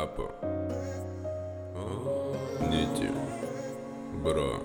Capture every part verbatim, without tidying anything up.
Папа, Нити, бро.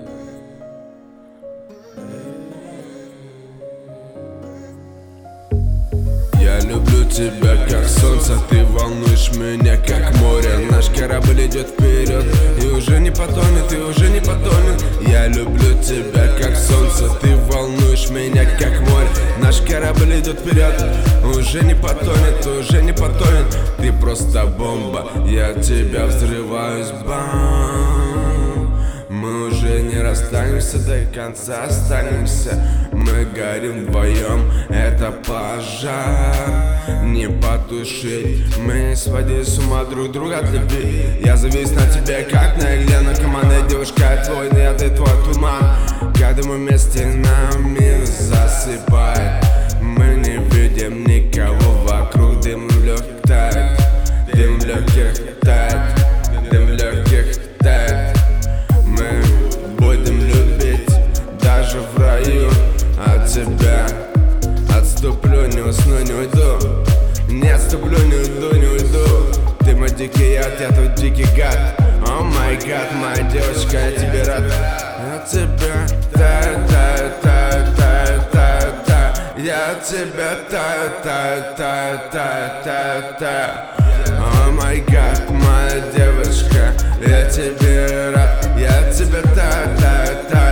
Я люблю тебя как солнце, ты волнуешь меня как море. Наш корабль идет вперед и уже не потонет, и уже не потонет. Я люблю тебя как солнце, ты волнуешь меня как море. Наш корабль идет вперед, уже не потонет, уже не потонет. Ты просто бомба, я от тебя взрываюсь, бам. Мы уже не расстанемся, до конца останемся. Мы горим вдвоем, это пожар, не потушить. Мы не своди с ума друг друга от любви. Я завис на тебе, как на игле, на командной девушка твой, я ты твой туман. Когда мы вместе, нам мир засыпает. Мы не видим никого вокруг, дым в легких тает, дым в легких тает, дым в легких тает. Мы будем любить даже в раю. От тебя отступлю, не усну, не уйду. Не отступлю, не уйду, не уйду. Ты мой дикий яд, я тут дикий гад. О май гад, моя девочка, я тебе рад. Я тебя таю, таю, таю, таю, таю, таю. Я от тебя таю, таю, таю, таю, таю, таю. О май гад, моя девочка, я тебе рад. Я от тебя таю, таю, таю.